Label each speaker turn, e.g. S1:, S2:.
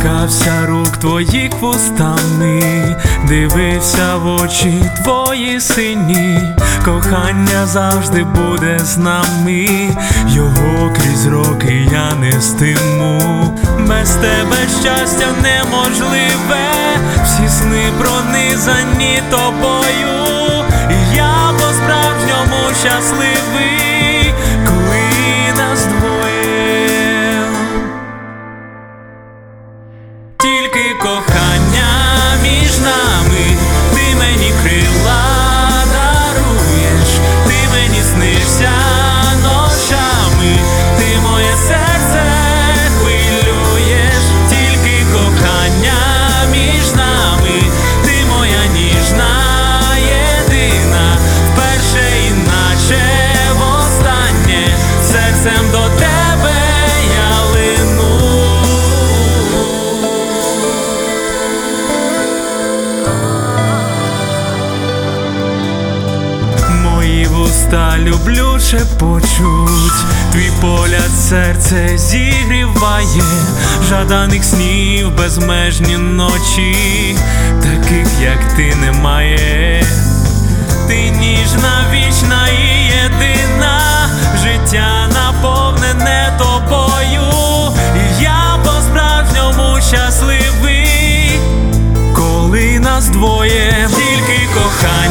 S1: торкався рук твоїх вустами, дивився в очі твої сині. Кохання завжди буде з нами, його крізь роки я нестиму. Без тебе щастя неможливе, всі сни пронизані тобою. І я по-справжньому щасливий, коли нас двоє. Тільки кохання між нами, ти мені крила даруєш, ти мені снишся ночами, ти моє серце хвилюєш. Тільки кохання між нами, ти моя ніжна єдина, вперше іначе востаннє, серцем до тебе я лину. Мої вуста люблю шепочуть, твій погляд серце зігріває, жаданих снів безмежні ночі, таких як ти немає. Ти ніжна, вічна і єдина, життя наповнене тобою. І я по-справжньому щасливий, коли нас двоє. Тільки кохання